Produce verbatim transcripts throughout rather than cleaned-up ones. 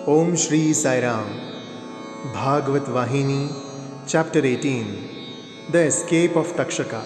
Om Shri Sai Ram. Bhagavat Vahini, Chapter eighteen. The Escape of Takshaka.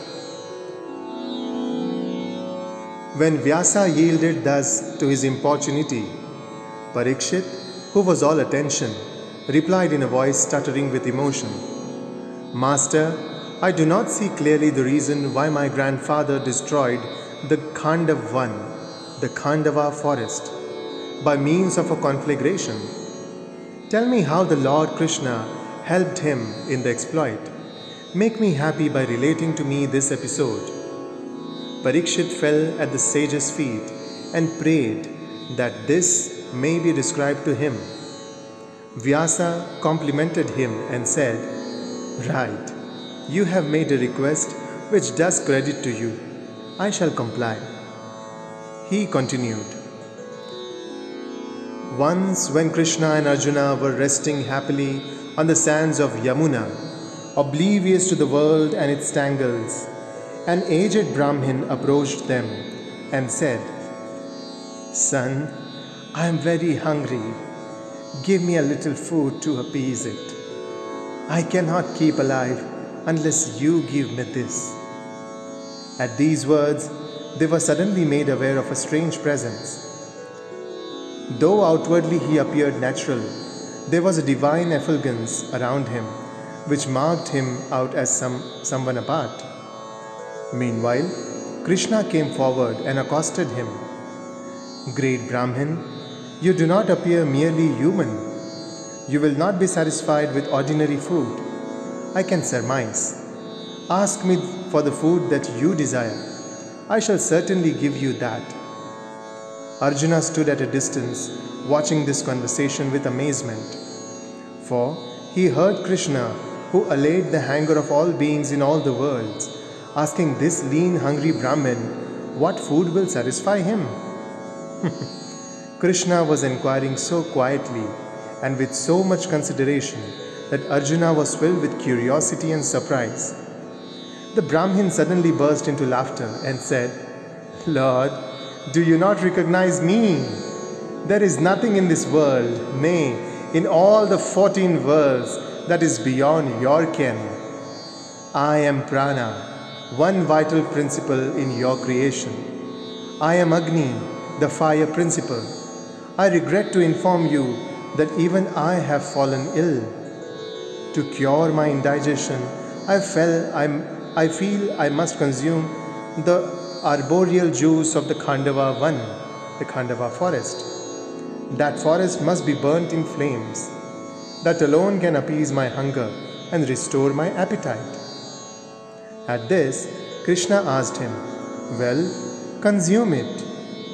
When Vyasa yielded thus to his importunity, Parikshit, who was all attention, replied in a voice stuttering with emotion, Master, I do not see clearly the reason why my grandfather destroyed the Khandav-Van, the Khandava forest, by means of a conflagration. Tell me how the Lord Krishna helped him in the exploit. Make me happy by relating to me this episode. Parikshit fell at the sage's feet and prayed that this may be described to him. Vyasa complimented him and said, Right, you have made a request which does credit to you. I shall comply. He continued, Once when Krishna and Arjuna were resting happily on the sands of Yamuna, oblivious to the world and its tangles, an aged Brahmin approached them and said, Son, I am very hungry. Give me a little food to appease it. I cannot keep alive unless you give me this. At these words, they were suddenly made aware of a strange presence. Though outwardly he appeared natural, there was a divine effulgence around him, which marked him out as some, someone apart. Meanwhile, Krishna came forward and accosted him. Great Brahmin, you do not appear merely human. You will not be satisfied with ordinary food. I can surmise. Ask me for the food that you desire. I shall certainly give you that. Arjuna stood at a distance, watching this conversation with amazement. For he heard Krishna, who allayed the hunger of all beings in all the worlds, asking this lean, hungry Brahmin, what food will satisfy him? Krishna was inquiring so quietly and with so much consideration that Arjuna was filled with curiosity and surprise. The Brahmin suddenly burst into laughter and said, Lord, do you not recognize me? There is nothing in this world, nay, in all the fourteen worlds, that is beyond your ken. I am Prana, one vital principle in your creation. I am Agni, the fire principle. I regret to inform you that even I have fallen ill. To cure my indigestion, I, fell, I'm, I feel I must consume the arboreal juice of the Khandava-Van, the Khandava forest. That forest must be burnt in flames. That alone can appease my hunger and restore my appetite. At this, Krishna asked him, Well, consume it.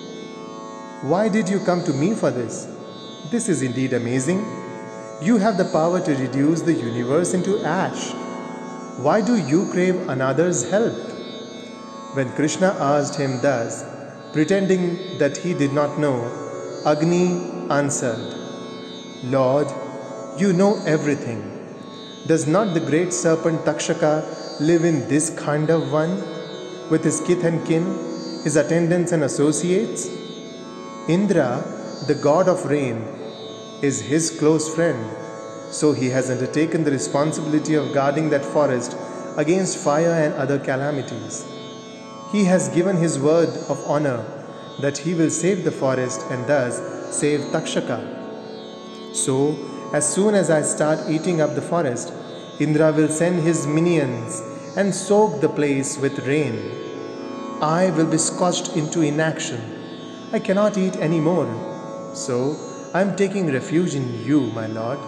Why did you come to me for this? This is indeed amazing. You have the power to reduce the universe into ash. Why do you crave another's help? When Krishna asked him thus, pretending that he did not know, Agni answered, Lord, you know everything. Does not the great serpent Takshaka live in this Khandav-Van with his kith and kin, his attendants and associates? Indra, the god of rain, is his close friend, so he has undertaken the responsibility of guarding that forest against fire and other calamities. He has given his word of honor that he will save the forest and thus save Takshaka. So, as soon as I start eating up the forest, Indra will send his minions and soak the place with rain. I will be scorched into inaction. I cannot eat any more. So, I am taking refuge in you, my Lord.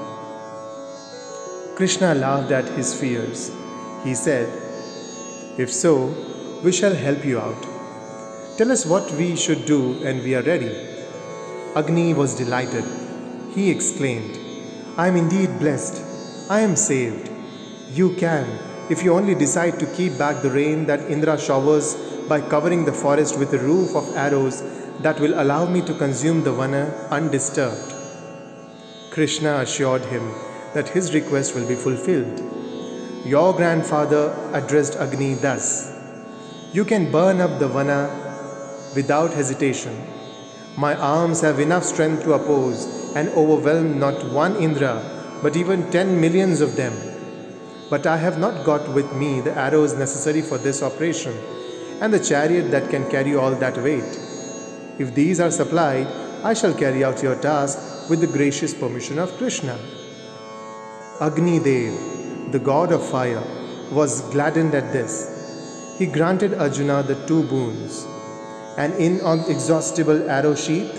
Krishna laughed at his fears. He said, If so, we shall help you out. Tell us what we should do and we are ready. Agni was delighted. He exclaimed, I am indeed blessed. I am saved. You can, if you only decide to keep back the rain that Indra showers by covering the forest with a roof of arrows that will allow me to consume the vana undisturbed. Krishna assured him that his request will be fulfilled. Your grandfather addressed Agni thus, You can burn up the vana without hesitation. My arms have enough strength to oppose and overwhelmed not one Indra, but even ten millions of them. But I have not got with me the arrows necessary for this operation, and the chariot that can carry all that weight. If these are supplied, I shall carry out your task with the gracious permission of Krishna. Agni Dev, the god of fire, was gladdened at this. He granted Arjuna the two boons: an inexhaustible arrow sheath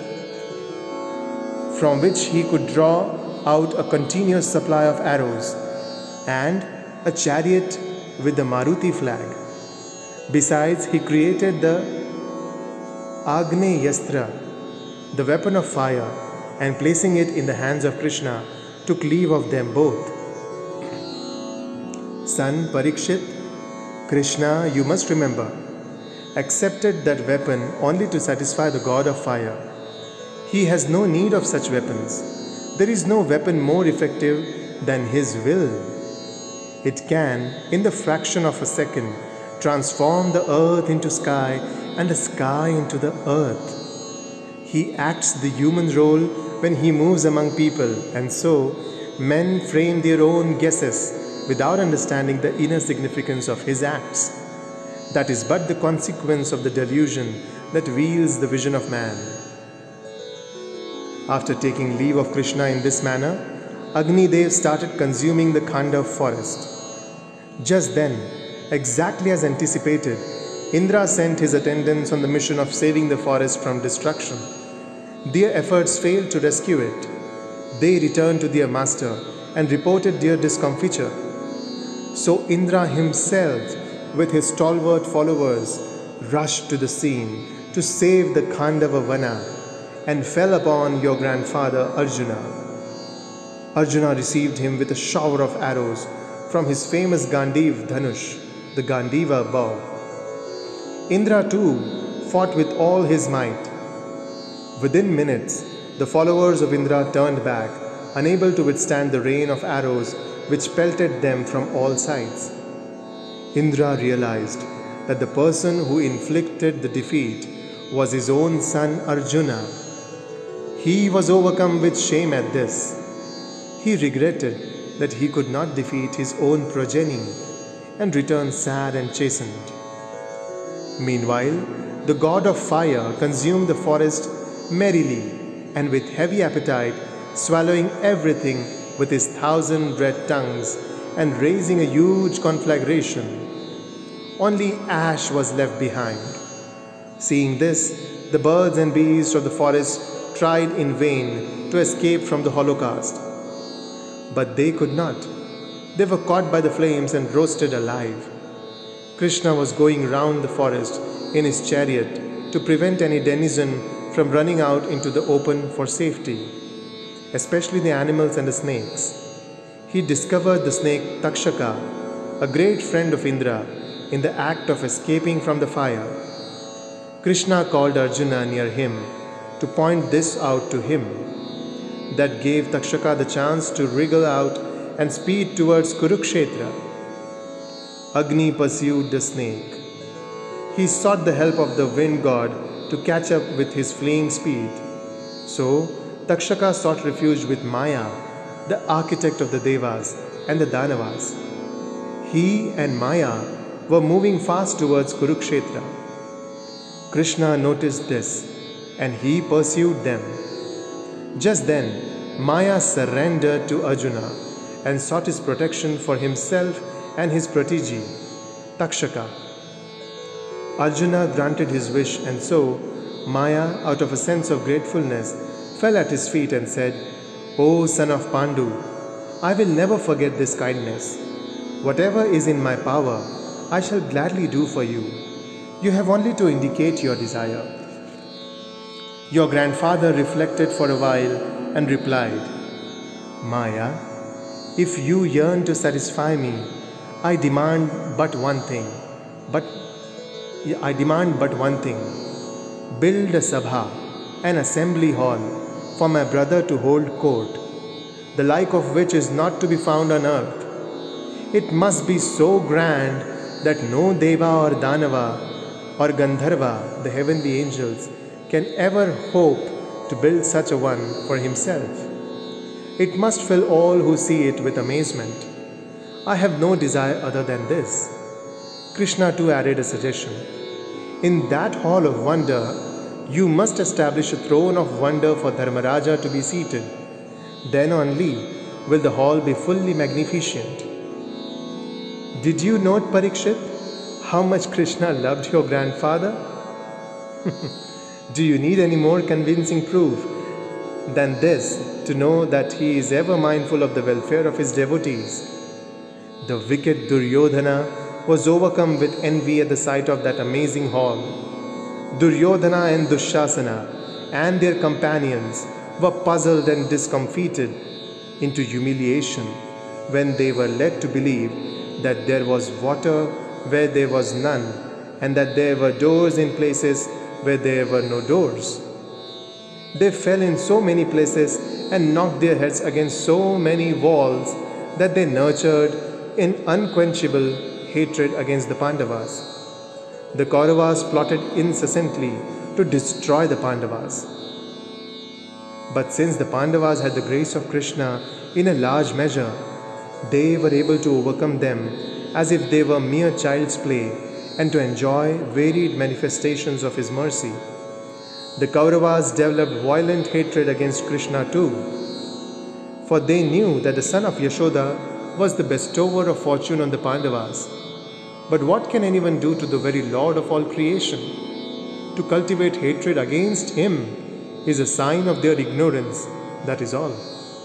from which he could draw out a continuous supply of arrows, and a chariot with the Maruti flag. Besides, he created the Agneyastra, the weapon of fire, and placing it in the hands of Krishna, took leave of them both. Son Parikshit, Krishna, you must remember, accepted that weapon only to satisfy the god of fire. He has no need of such weapons. There is no weapon more effective than his will. It can, in the fraction of a second, transform the earth into sky and the sky into the earth. He acts the human role when he moves among people, and so men frame their own guesses without understanding the inner significance of his acts. That is but the consequence of the delusion that veils the vision of man. After taking leave of Krishna in this manner, Agni Dev started consuming the Khandav forest. Just then, exactly as anticipated, Indra sent his attendants on the mission of saving the forest from destruction. Their efforts failed to rescue it. They returned to their master and reported their discomfiture. So Indra himself, with his stalwart followers, rushed to the scene to save the Khandava Vana and fell upon your grandfather Arjuna. Arjuna received him with a shower of arrows from his famous Gandiv Dhanush, the Gandiva bow. Indra too fought with all his might. Within minutes, the followers of Indra turned back, unable to withstand the rain of arrows which pelted them from all sides. Indra realized that the person who inflicted the defeat was his own son Arjuna. He was overcome with shame at this. He regretted that he could not defeat his own progeny and returned sad and chastened. Meanwhile, the god of fire consumed the forest merrily and with heavy appetite, swallowing everything with his thousand red tongues and raising a huge conflagration. Only ash was left behind. Seeing this, the birds and beasts of the forest tried in vain to escape from the holocaust. But they could not. They were caught by the flames and roasted alive. Krishna was going round the forest in his chariot to prevent any denizen from running out into the open for safety, especially the animals and the snakes. He discovered the snake Takshaka, a great friend of Indra, in the act of escaping from the fire. Krishna called Arjuna near him to point this out to him. That gave Takshaka the chance to wriggle out and speed towards Kurukshetra. Agni pursued the snake. He sought the help of the wind god to catch up with his fleeing speed. So Takshaka sought refuge with Maya, the architect of the Devas and the Danavas. He and Maya were moving fast towards Kurukshetra. Krishna noticed this and he pursued them. Just then, Maya surrendered to Arjuna and sought his protection for himself and his protege, Takshaka. Arjuna granted his wish, and so Maya, out of a sense of gratefulness, fell at his feet and said, "O son of Pandu, I will never forget this kindness. Whatever is in my power, I shall gladly do for you. You have only to indicate your desire." Your grandfather reflected for a while and replied, "Maya, if you yearn to satisfy me, I demand but one thing. But I demand but one thing. Build a sabha, an assembly hall, for my brother to hold court, the like of which is not to be found on earth. It must be so grand that no Deva or Danava or Gandharva, the heavenly angels, can ever hope to build such a one for himself." It must fill all who see it with amazement. I have no desire other than this. Krishna too added a suggestion. In that hall of wonder, you must establish a throne of wonder for Dharmaraja to be seated. Then only will the hall be fully magnificent. Did you note, Parikshit, how much Krishna loved your grandfather? Do you need any more convincing proof than this to know that he is ever mindful of the welfare of his devotees? The wicked Duryodhana was overcome with envy at the sight of that amazing hall. Duryodhana and Dushasana and their companions were puzzled and discomfited into humiliation when they were led to believe that there was water where there was none, and that there were doors in places where there were no doors. They fell in so many places and knocked their heads against so many walls that they nurtured an unquenchable hatred against the Pandavas. The Kauravas plotted incessantly to destroy the Pandavas. But since the Pandavas had the grace of Krishna in a large measure, they were able to overcome them as if they were mere child's play and to enjoy varied manifestations of his mercy. The Kauravas developed violent hatred against Krishna too, for they knew that the son of Yashoda was the bestower of fortune on the Pandavas. But what can anyone do to the very Lord of all creation? To cultivate hatred against him is a sign of their ignorance, that is all.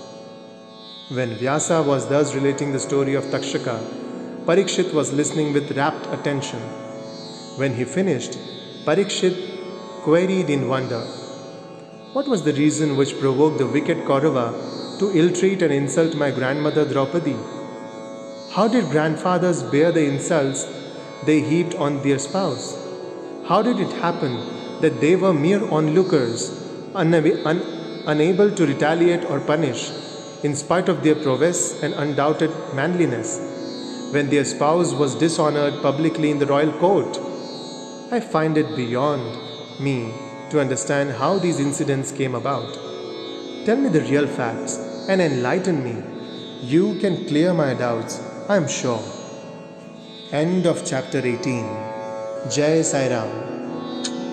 When Vyasa was thus relating the story of Takshaka, Parikshit was listening with rapt attention. When he finished, Parikshit queried in wonder, what was the reason which provoked the wicked Kaurava to ill-treat and insult my grandmother Draupadi? How did grandfathers bear the insults they heaped on their spouse? How did it happen that they were mere onlookers, una- un- unable to retaliate or punish, in spite of their prowess and undoubted manliness, when their spouse was dishonored publicly in the royal court? I find it beyond me to understand how these incidents came about. Tell me the real facts and enlighten me. You can clear my doubts, I am sure. End of chapter eighteen. Jai Sai Ram.